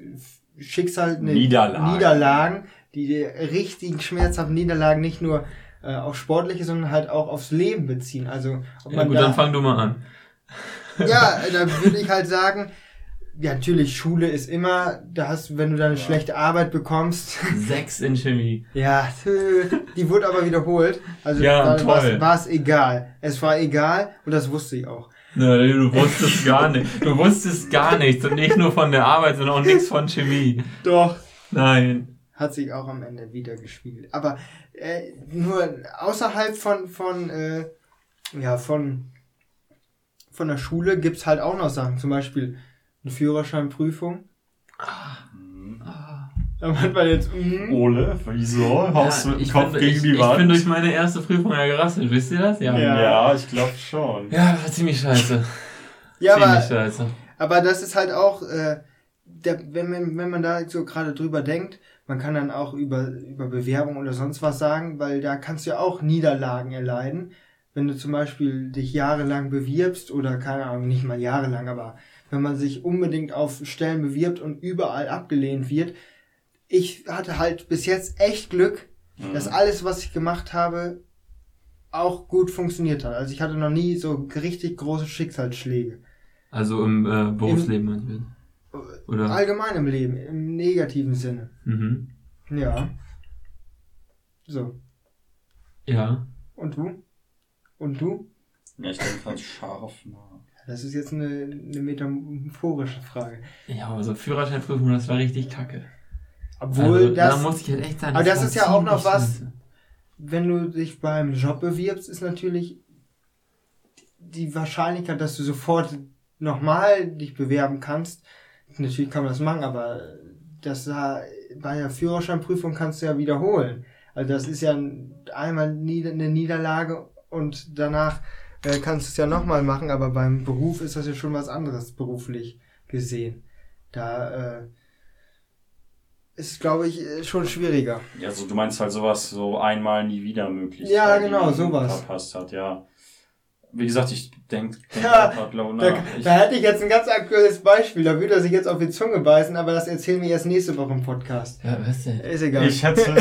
S2: Niederlagen, die richtigen schmerzhaften Niederlagen nicht nur auf sportliche, sondern halt auch aufs Leben beziehen. Also ob man
S1: dann fang du mal an.
S2: Ja, da würde ich halt sagen, ja, natürlich, Schule ist immer, wenn du da eine schlechte Arbeit bekommst.
S1: 6 in Chemie.
S2: Ja, die wurde aber wiederholt. Also
S1: toll.
S2: War es egal. Es war egal und das wusste ich auch.
S1: Nein, du wusstest gar nicht. Du wusstest gar nichts. Und nicht nur von der Arbeit, sondern auch nichts von Chemie.
S2: Doch.
S1: Nein.
S2: Hat sich auch am Ende wieder gespiegelt. Aber nur außerhalb von der Schule gibt's halt auch noch Sachen. Zum Beispiel eine Führerscheinprüfung. Da hat man jetzt...
S3: Ole, wieso? Haust du den Kopf gegen die Wand?
S1: Ich bin durch meine erste Prüfung ja gerasselt. Wisst ihr das?
S3: Ja, ich glaube schon.
S1: Ja, war ziemlich scheiße.
S2: Ja,
S1: scheiße.
S2: Aber das ist halt auch... wenn man da so gerade drüber denkt, man kann dann auch über Bewerbung oder sonst was sagen, weil da kannst du ja auch Niederlagen erleiden. Wenn du zum Beispiel dich jahrelang bewirbst oder keine Ahnung, nicht mal jahrelang, aber wenn man sich unbedingt auf Stellen bewirbt und überall abgelehnt wird. Ich hatte halt bis jetzt echt Glück, dass alles, was ich gemacht habe, auch gut funktioniert hat. Also ich hatte noch nie so richtig große Schicksalsschläge.
S1: Also im Berufsleben, oder?
S2: Allgemein im Leben, im negativen Sinne.
S1: Mhm.
S2: Ja. So.
S1: Ja.
S2: Und du? Und du?
S3: Ja, ich denke ganz scharf.
S2: Das ist jetzt eine metaphorische Frage.
S1: Ja, aber so Führerscheinprüfung, das war richtig kacke.
S2: Obwohl
S1: also,
S2: das...
S1: Da muss ich halt echt sagen,
S2: aber das ist ja auch noch was,
S1: scheiße.
S2: wenn du dich beim Job bewirbst, ist natürlich die Wahrscheinlichkeit, dass du sofort nochmal dich bewerben kannst. Natürlich kann man das machen, aber bei der Führerscheinprüfung kannst du ja wiederholen. Also das ist ja einmal eine Niederlage und danach kannst du es ja nochmal machen, aber beim Beruf ist das ja schon was anderes, beruflich gesehen. Da ist, glaube ich, schon schwieriger.
S3: Ja, also du meinst halt sowas, so einmal nie wieder möglich.
S2: Ja, genau, sowas.
S3: Verpasst hat, ja. Wie gesagt, ich denke
S2: da hätte ich jetzt ein ganz aktuelles Beispiel, da würde er sich jetzt auf die Zunge beißen, aber das erzählen wir erst nächste Woche im Podcast.
S1: Ja, was denn?
S2: Ist egal.
S3: Ich hätte...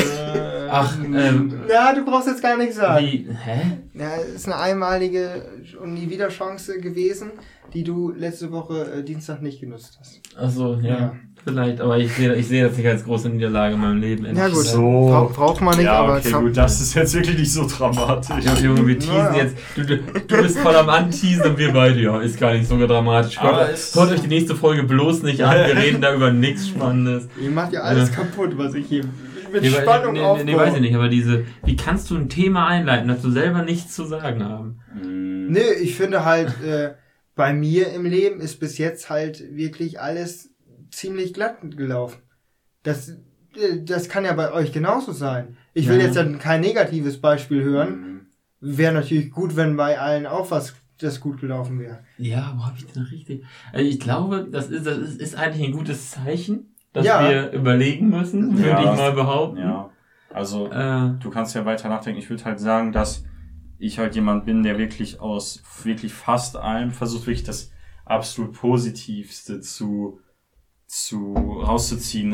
S2: ja, du brauchst jetzt gar nichts sagen.
S1: Hä?
S2: Ja, ist eine einmalige und nie wieder Chance gewesen, die du letzte Woche Dienstag nicht genutzt hast.
S1: Achso, ja. Vielleicht, aber ich sehe das nicht als große Niederlage in meinem Leben.
S2: Ja gut,
S3: so.
S2: Braucht man nicht,
S3: ja,
S2: aber...
S3: okay, gut, das ist jetzt wirklich nicht so dramatisch.
S1: Ja, Junge, wir teasen jetzt. Du bist voll am Anteasen und wir beide, ja, ist gar nicht so dramatisch. Hört euch die nächste Folge bloß nicht an, wir reden da über nichts Spannendes.
S2: Ihr macht ja alles kaputt, was ich hier mit Spannung aufbaue.
S1: Nee, weiß ich nicht, aber wie kannst du ein Thema einleiten, dass du selber nichts zu sagen haben?
S2: Nee, ich finde halt, bei mir im Leben ist bis jetzt halt wirklich alles ziemlich glatt gelaufen. Das kann ja bei euch genauso sein. Ich will jetzt dann kein negatives Beispiel hören. Wäre natürlich gut, wenn bei allen auch das gut gelaufen wäre.
S1: Ja, wo habe ich denn richtig? Also ich glaube, das ist eigentlich ein gutes Zeichen, dass wir überlegen müssen, würde ich mal behaupten.
S3: Ja, also du kannst ja weiter nachdenken. Ich würde halt sagen, dass ich halt jemand bin, der wirklich aus wirklich fast allem versucht, wirklich das absolut Positivste rauszuziehen.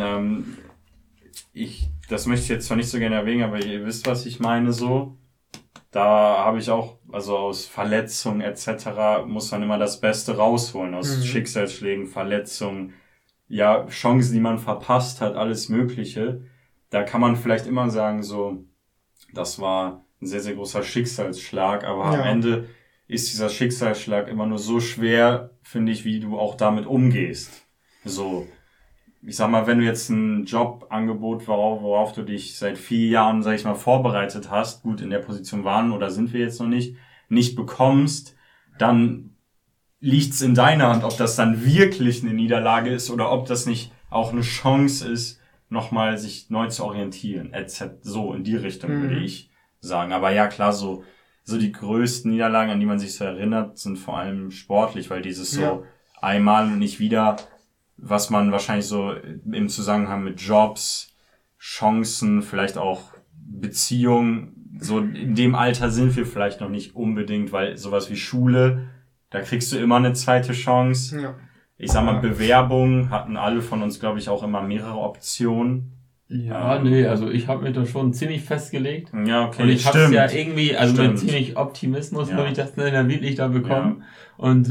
S3: Das möchte ich jetzt zwar nicht so gerne erwähnen, aber ihr wisst, was ich meine so. Da habe ich auch, also aus Verletzungen etc. muss man immer das Beste rausholen. Aus Schicksalsschlägen, Verletzungen, ja, Chancen, die man verpasst hat, alles Mögliche. Da kann man vielleicht immer sagen, so, das war ein sehr, sehr großer Schicksalsschlag, aber am Ende ist dieser Schicksalsschlag immer nur so schwer, finde ich, wie du auch damit umgehst. So, ich sag mal, wenn du jetzt ein Jobangebot, worauf du dich seit 4 Jahren, sag ich mal, vorbereitet hast, gut, in der Position waren oder sind wir jetzt noch nicht bekommst, dann liegt's in deiner Hand, ob das dann wirklich eine Niederlage ist oder ob das nicht auch eine Chance ist, nochmal sich neu zu orientieren, etc. So, in die Richtung würde ich sagen. Aber ja, klar, so die größten Niederlagen, an die man sich so erinnert, sind vor allem sportlich, weil dieses so einmal und nicht wieder, was man wahrscheinlich so im Zusammenhang mit Jobs, Chancen, vielleicht auch Beziehungen, so in dem Alter sind wir vielleicht noch nicht unbedingt, weil sowas wie Schule, da kriegst du immer eine zweite Chance. Ja. Ich sag mal, Bewerbung hatten alle von uns, glaube ich, auch immer mehrere Optionen.
S1: Ja, nee, also ich habe mich da schon ziemlich festgelegt.
S3: Ja, okay.
S1: Und ich habe es ja irgendwie, also mit ziemlich Optimismus habe ich das dann wirklich da bekommen. Ja. Und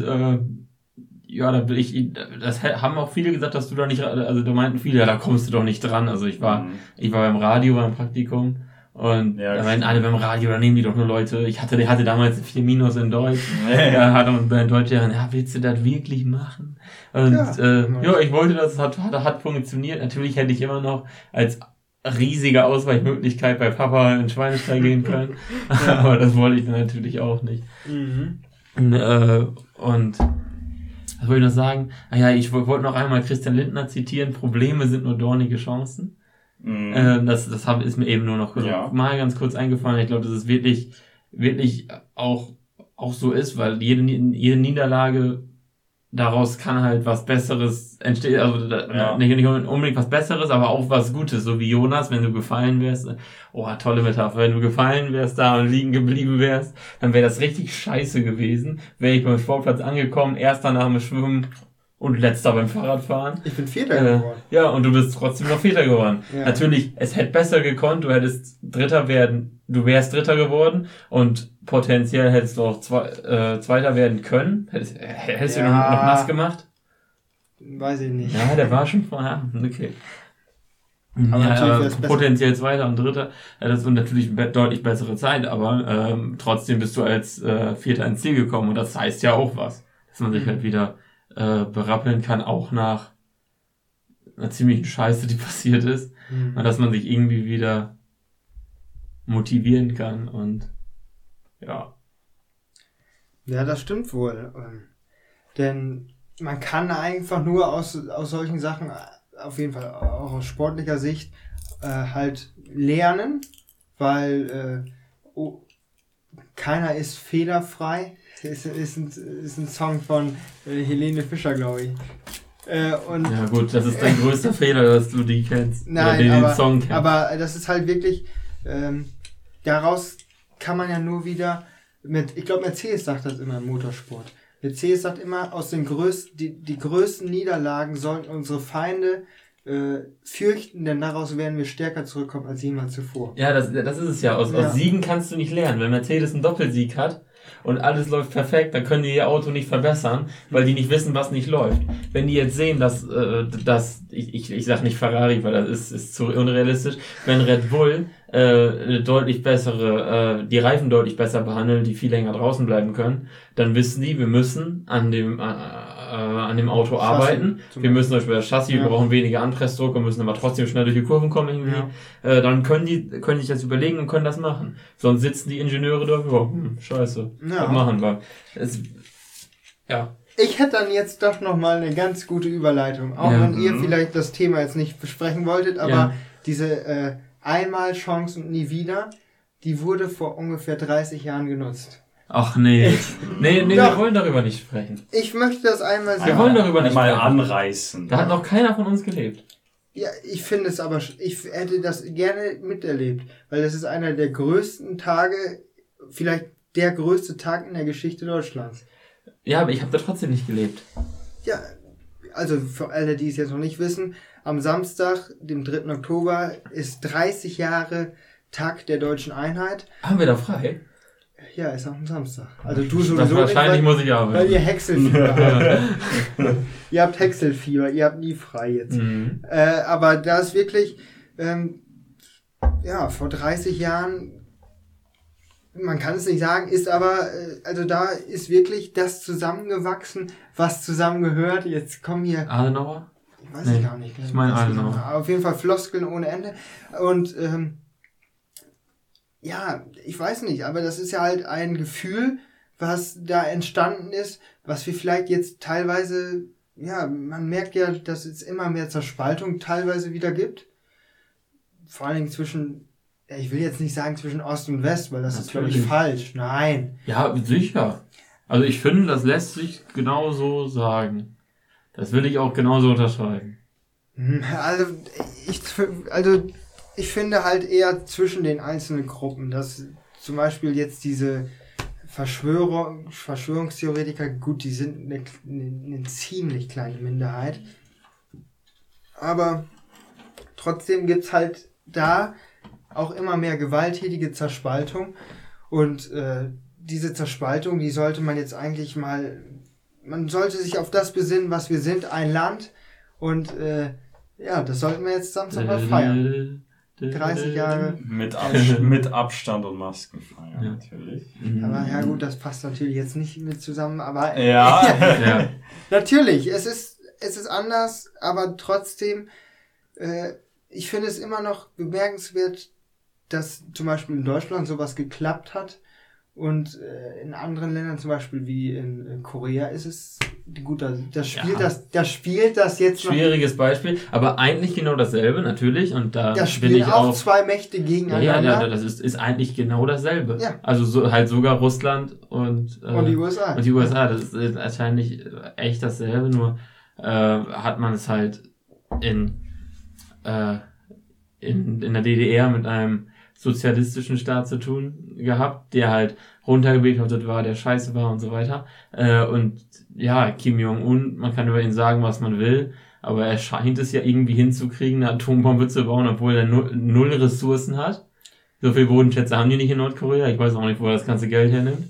S1: das haben auch viele gesagt, dass du da nicht, also da meinten viele, ja, da kommst du doch nicht dran. Also ich war beim Radio, beim Praktikum Und
S3: Ja,
S1: da meinten alle beim Radio, da nehmen die doch nur Leute. Ich hatte damals 4- in Deutsch. Ja, hat uns bei Deutschlehrerin, ja, willst du das wirklich machen? Und ja, ich wollte das, hat funktioniert. Natürlich hätte ich immer noch als riesige Ausweichmöglichkeit bei Papa in Schweinestall gehen können. Aber das wollte ich dann natürlich auch nicht. Und was wollte ich noch sagen? Ich wollte noch einmal Christian Lindner zitieren. Probleme sind nur dornige Chancen. Das ist mir eben nur noch mal ganz kurz eingefallen. Ich glaube, dass es wirklich auch so ist, weil jede Niederlage, daraus kann halt was Besseres entstehen, also nicht unbedingt was Besseres, aber auch was Gutes, so wie Jonas, wenn du gefallen wärst, tolle Metapher, wenn du gefallen wärst da und liegen geblieben wärst, dann wäre das richtig scheiße gewesen, wäre ich beim Sportplatz angekommen, erster nach dem Schwimmen und letzter beim Fahrradfahren.
S2: Ich bin Vierter geworden.
S1: Ja, und du bist trotzdem noch Vierter geworden.
S2: Ja.
S1: Natürlich, es hätte besser gekonnt, du wärst Dritter geworden und potenziell hättest du auch Zweiter werden können. Hättest du noch nass gemacht?
S2: Weiß ich nicht.
S1: Ja, der war schon vorher. Okay.
S2: Aber
S1: potenziell Zweiter und Dritter. Das ist natürlich eine deutlich bessere Zeit, aber trotzdem bist du als Vierter ins Ziel gekommen und das heißt ja auch was. Dass man sich halt wieder berappeln kann, auch nach einer ziemlichen Scheiße, die passiert ist. Und dass man sich irgendwie wieder motivieren kann und ja.
S2: Ja, das stimmt wohl. Denn man kann einfach nur aus solchen Sachen, auf jeden Fall auch aus sportlicher Sicht, halt lernen, weil keiner ist fehlerfrei. Ist ein Song von Helene Fischer, glaube ich. Und
S1: ja gut, das ist dein größter Fehler, dass du die kennst.
S2: Nein,
S1: den Song kennst.
S2: Aber das ist halt wirklich, daraus kann man ja nur wieder ich glaube Mercedes sagt das immer im Motorsport. Mercedes sagt immer, aus den die größten Niederlagen sollten unsere Feinde fürchten, denn daraus werden wir stärker zurückkommen als jemals zuvor.
S1: Ja, das ist es ja. Aus Siegen kannst du nicht lernen. Wenn Mercedes einen Doppelsieg hat und alles läuft perfekt, dann können die ihr Auto nicht verbessern, weil die nicht wissen, was nicht läuft. Wenn die jetzt sehen, dass ich sag nicht Ferrari, weil das ist zu unrealistisch, wenn Red Bull deutlich bessere, die Reifen deutlich besser behandeln, die viel länger draußen bleiben können, dann wissen die, wir müssen an dem Auto arbeiten. Wir müssen zum Beispiel das Chassis, wir brauchen weniger Anpressdruck und müssen aber trotzdem schnell durch die Kurven kommen irgendwie. Ja. Dann können sich das überlegen und können das machen. Sonst sitzen die Ingenieure da, scheiße, was machen wir?
S2: Ich hätte dann jetzt doch nochmal eine ganz gute Überleitung. Auch wenn ihr vielleicht das Thema jetzt nicht besprechen wolltet, aber diese Einmalchance und nie wieder, die wurde vor ungefähr 30 Jahren genutzt.
S1: Ach nee. Nee, wir wollen darüber nicht sprechen.
S2: Ich möchte das einmal sagen.
S1: Wir wollen darüber nicht
S3: mal
S1: sprechen.
S3: Anreißen.
S1: Da hat noch keiner von uns gelebt.
S2: Ja, ich finde es aber, ich hätte das gerne miterlebt, weil das ist einer der größten Tage, vielleicht der größte Tag in der Geschichte Deutschlands.
S1: Ja, aber ich habe da trotzdem nicht gelebt.
S2: Ja, also für alle, die es jetzt noch nicht wissen, am Samstag, dem 3. Oktober, ist 30 Jahre Tag der Deutschen Einheit.
S1: Haben wir da frei?
S2: Ja, ist auch ein Samstag. Also du sowieso
S1: wahrscheinlich
S2: nicht,
S1: muss ich arbeiten.
S2: weil ihr Häckselfieber habt. Ihr habt Häckselfieber, ihr habt nie frei jetzt. Aber da ist wirklich, vor 30 Jahren, man kann es nicht sagen, ist aber, also da ist wirklich das zusammengewachsen, was zusammengehört. Jetzt kommen hier...
S1: Adenauer?
S2: Weiß ich gar nicht.
S1: Ich meine Adenauer.
S2: Auf jeden Fall Floskeln ohne Ende. Und ich weiß nicht, aber das ist ja halt ein Gefühl, was da entstanden ist, was wir vielleicht jetzt teilweise, man merkt ja, dass es immer mehr Zerspaltung teilweise wieder gibt. Vor allen Dingen zwischen, ich will jetzt nicht sagen zwischen Ost und West, weil das ist, glaube ich, falsch. Nein.
S1: Ja, sicher. Also ich finde, das lässt sich genau so sagen. Das will ich auch genauso unterschreiben.
S2: Also ich finde halt eher zwischen den einzelnen Gruppen, dass zum Beispiel jetzt diese Verschwörungstheoretiker, gut, die sind eine ziemlich kleine Minderheit, aber trotzdem gibt's halt da auch immer mehr gewalttätige Zerspaltung und diese Zerspaltung, die sollte man jetzt eigentlich mal, man sollte sich auf das besinnen, was wir sind, ein Land und das sollten wir jetzt Samstag mal feiern. 30 Jahre.
S3: Mit Abstand und Maskenfeier, natürlich.
S2: Aber ja gut, das passt natürlich jetzt nicht mit zusammen, aber
S3: Ja.
S2: natürlich, es ist anders, aber trotzdem, ich finde es immer noch bemerkenswert, dass zum Beispiel in Deutschland sowas geklappt hat und in anderen Ländern, zum Beispiel wie in Korea, ist es gut, das spielt das jetzt noch.
S1: Schwieriges Beispiel, aber eigentlich genau dasselbe, natürlich, und da
S2: Das spielen
S1: bin ich
S2: auch zwei Mächte gegeneinander.
S1: Ja, das ist eigentlich genau dasselbe.
S2: Ja.
S1: Also halt sogar Russland und
S2: die USA.
S1: Und die USA, das ist wahrscheinlich echt dasselbe, nur hat man es halt in der DDR mit einem sozialistischen Staat zu tun gehabt, der halt runtergebetet war, der scheiße war und so weiter. Und ja, Kim Jong-un, man kann über ihn sagen, was man will, aber er scheint es ja irgendwie hinzukriegen, eine Atombombe zu bauen, obwohl er null Ressourcen hat. So viel Bodenschätze haben die nicht in Nordkorea. Ich weiß auch nicht, wo er das ganze Geld hernimmt.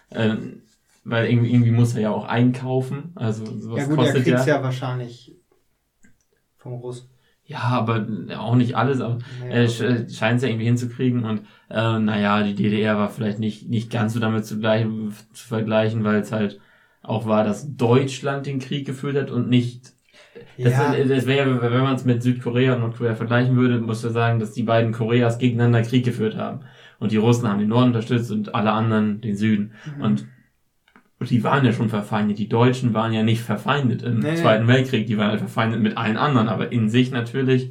S1: Weil irgendwie muss er ja auch einkaufen. Also sowas
S2: ja gut,
S1: kostet
S2: er kriegt's ja wahrscheinlich vom Russen.
S1: Ja, aber auch nicht alles, aber er scheint es ja irgendwie hinzukriegen und die DDR war vielleicht nicht ganz so damit zu vergleichen, weil es halt auch war, dass Deutschland den Krieg geführt hat und nicht das wäre, wenn man es mit Südkorea und Nordkorea vergleichen würde, muss man sagen, dass die beiden Koreas gegeneinander Krieg geführt haben und die Russen haben den Norden unterstützt und alle anderen den Süden und die waren ja schon verfeindet. Die Deutschen waren ja nicht verfeindet im Zweiten Weltkrieg. Die waren halt verfeindet mit allen anderen, aber in sich natürlich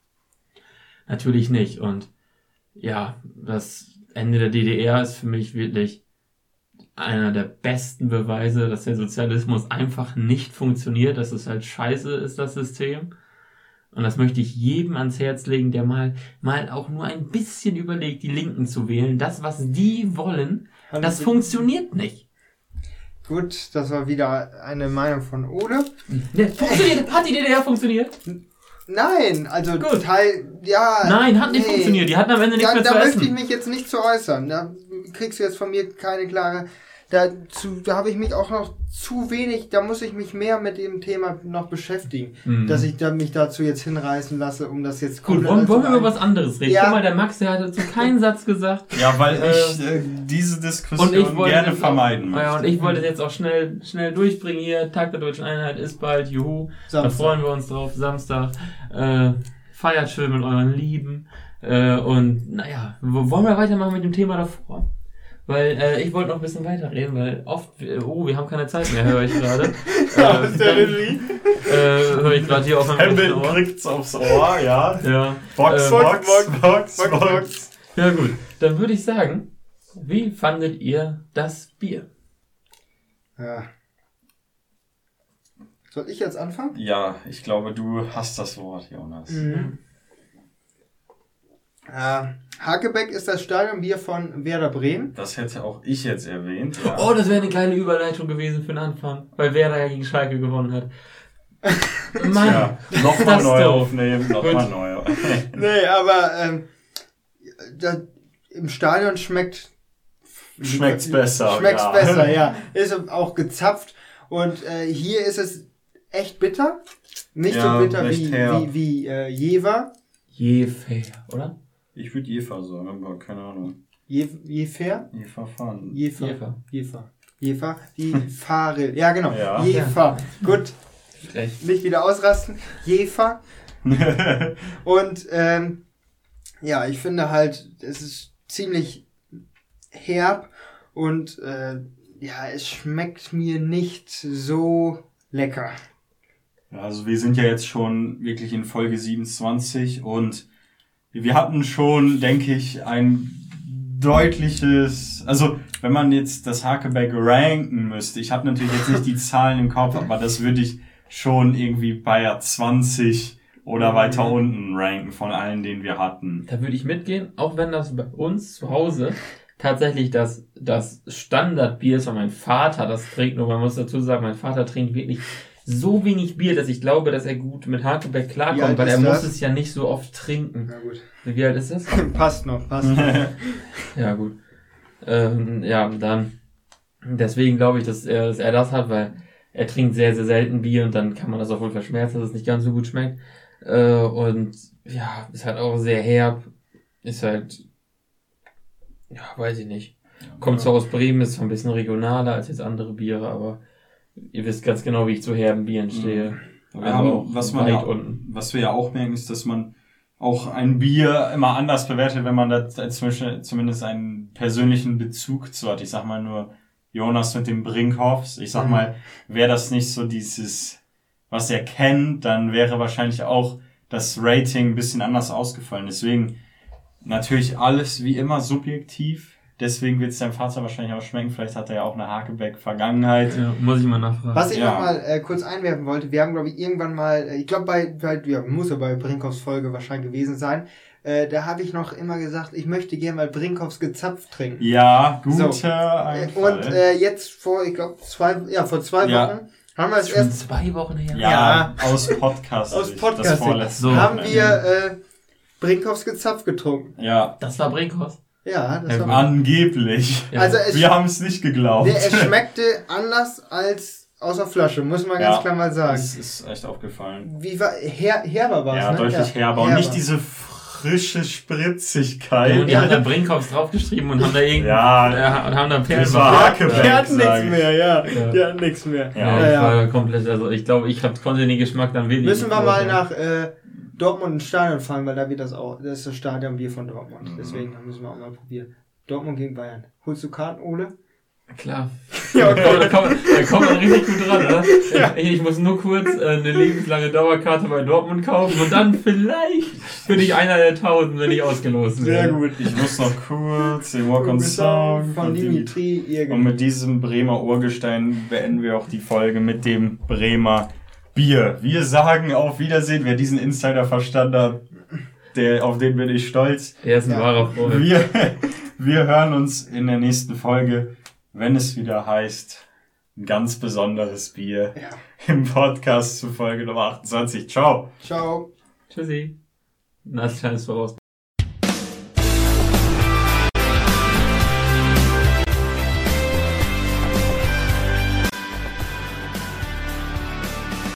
S1: nicht. Und ja, das Ende der DDR ist für mich wirklich einer der besten Beweise, dass der Sozialismus einfach nicht funktioniert, dass es halt scheiße ist, das System. Und das möchte ich jedem ans Herz legen, der mal auch nur ein bisschen überlegt, die Linken zu wählen. Das, was die wollen, das funktioniert nicht.
S2: Gut, das war wieder eine Meinung von Ole.
S1: Funktioniert? Hat die DDR funktioniert?
S2: Nein, also
S1: gut.
S2: Nein,
S1: hat nicht funktioniert. Die hatten am Ende nichts mehr zu essen.
S2: Da möchte ich mich jetzt nicht zu äußern. Da kriegst du jetzt von mir keine klare... Da habe ich mich auch noch zu wenig, da muss ich mich mehr mit dem Thema noch beschäftigen, dass ich mich dazu jetzt hinreißen lasse, um das jetzt...
S1: Gut, wollen wir über was anderes reden? Ja. Guck mal, der Max, der hat dazu keinen Satz gesagt.
S3: Ja, weil ich diese Diskussion gerne vermeiden möchte.
S1: Ja, und ich wollte jetzt auch schnell durchbringen hier. Tag der Deutschen Einheit ist bald, juhu. Samstag. Da freuen wir uns drauf, Samstag. Feiert schön mit euren Lieben. Und wollen wir weitermachen mit dem Thema davor? Weil ich wollte noch ein bisschen weiterreden, weil oft, wir haben keine Zeit mehr, höre ich gerade.
S3: Aus der Regie.
S1: Höre ich gerade hier auf meinem
S3: Hamilton kriegt's aufs Ohr, ja.
S1: Ja.
S3: Box.
S1: Ja gut, dann würde ich sagen, wie fandet ihr das Bier?
S2: Ja. Soll ich jetzt anfangen?
S3: Ja, ich glaube, du hast das Wort, Jonas.
S2: Hakebeck ist das Stadionbier von Werder Bremen.
S3: Das hätte auch ich jetzt erwähnt. Ja.
S1: Oh, das wäre eine kleine Überleitung gewesen für den Anfang, weil Werder ja gegen Schalke gewonnen hat. Mann,
S3: ja, nochmal neu aufnehmen, nochmal neu.
S2: Nee, aber im Stadion schmeckt's besser. Besser, ja. Ist auch gezapft und hier ist es echt bitter. Nicht so bitter wie Jever.
S1: Jefer, oder?
S3: Ich würde Jefer sagen, aber keine Ahnung.
S2: Jefer?
S3: Jefer fahren.
S2: Jefer. Die Fahre. Ja, genau. Ja. Jefer. Gut. Nicht wieder ausrasten. Jefer. Und ich finde halt, es ist ziemlich herb und es schmeckt mir nicht so lecker.
S3: Ja, also wir sind ja jetzt schon wirklich in Folge 27 und wir hatten schon, denke ich, ein deutliches, also wenn man jetzt das Hakebeck ranken müsste, ich habe natürlich jetzt nicht die Zahlen im Kopf, aber das würde ich schon irgendwie bei 20 oder weiter unten ranken von allen, den wir hatten.
S1: Da würde ich mitgehen, auch wenn das bei uns zu Hause tatsächlich das Standardbier ist von meinem Vater, das trinkt, nur man muss dazu sagen, mein Vater trinkt wirklich so wenig Bier, dass ich glaube, dass er gut mit Hakebeck klarkommt, weil er muss es ja nicht so oft trinken.
S2: Na gut.
S1: Wie alt ist das?
S2: Passt noch.
S1: Ja, gut. Dann deswegen glaube ich, dass er das hat, weil er trinkt sehr, sehr selten Bier und dann kann man das auch wohl verschmerzen, dass es nicht ganz so gut schmeckt. Und ja, ist halt auch sehr herb. Ist halt, ja, weiß ich nicht. Kommt zwar aus Bremen, ist zwar ein bisschen regionaler als jetzt andere Biere, aber ihr wisst ganz genau, wie ich zu herben Bieren stehe.
S3: Was wir ja auch merken, ist, dass man auch ein Bier immer anders bewertet, wenn man da zumindest einen persönlichen Bezug zu hat. Ich sag mal nur Jonas mit dem Brinkhoffs. Ich sag mal, wäre das nicht so dieses, was er kennt, dann wäre wahrscheinlich auch das Rating ein bisschen anders ausgefallen. Deswegen natürlich alles wie immer subjektiv. Deswegen wird es deinem Vater wahrscheinlich auch schmecken. Vielleicht hat er ja auch eine Hakebeck-Vergangenheit.
S1: Ja, muss ich mal nachfragen.
S2: Was ich noch mal kurz einwerfen wollte, wir haben, glaube ich, irgendwann mal, ich glaube, muss ja bei Brinkhoffs Folge wahrscheinlich gewesen sein, da habe ich noch immer gesagt, ich möchte gerne mal Brinkhoffs gezapft trinken.
S3: Ja, guter Einfall.
S2: Und jetzt vor 2 Wochen haben wir es
S1: schon
S2: erst
S1: 2 Wochen her.
S2: Ja.
S3: Aus Podcast.
S2: Haben wir Brinkhoffs gezapft getrunken.
S3: Ja.
S1: Das war Brinkhoffs?
S2: Ja, das war
S3: angeblich.
S1: Ja.
S2: Also
S3: wir haben es nicht geglaubt.
S2: Es schmeckte anders als aus der Flasche, muss man ganz klar mal sagen.
S3: Das ist echt aufgefallen.
S2: Wie war herber war es,
S3: ja,
S2: ne?
S3: Deutlich herber. Und nicht diese frische Spritzigkeit.
S1: Und die haben da Brinkhoffs draufgeschrieben und haben da irgendwie und haben da Perlen.
S3: Das war Hakebeck,
S2: die hatten nichts mehr, ja. Die hatten nichts mehr.
S1: Ja, war komplett, also ich glaube, konnte den Geschmack dann wenig.
S2: Müssen wir mal nach Dortmund ins Stadion fahren, weil da wird das ist das Stadionbier von Dortmund. Deswegen müssen wir auch mal probieren. Dortmund gegen Bayern. Holst du Karten, Ole?
S1: Klar.
S2: Ja, okay.
S1: Da kommt man richtig gut dran, oder? Ja. Ich muss nur kurz eine lebenslange Dauerkarte bei Dortmund kaufen und dann vielleicht bin ich einer der 1000, wenn ich ausgelost werde.
S2: Sehr gut.
S3: Ich muss noch kurz den Walk on Song
S2: von Dimitri
S3: Und mit diesem Bremer Urgestein beenden wir auch die Folge mit dem Bremer Bier. Wir sagen auf Wiedersehen, wer diesen Insider verstanden hat, auf den bin ich stolz.
S1: Er ist ein wahrer Freund.
S3: Wir hören uns in der nächsten Folge, wenn es wieder heißt, ein ganz besonderes Bier im Podcast zu Folge Nummer 28. Ciao.
S2: Ciao.
S1: Tschüssi. Na, kleines Voraus.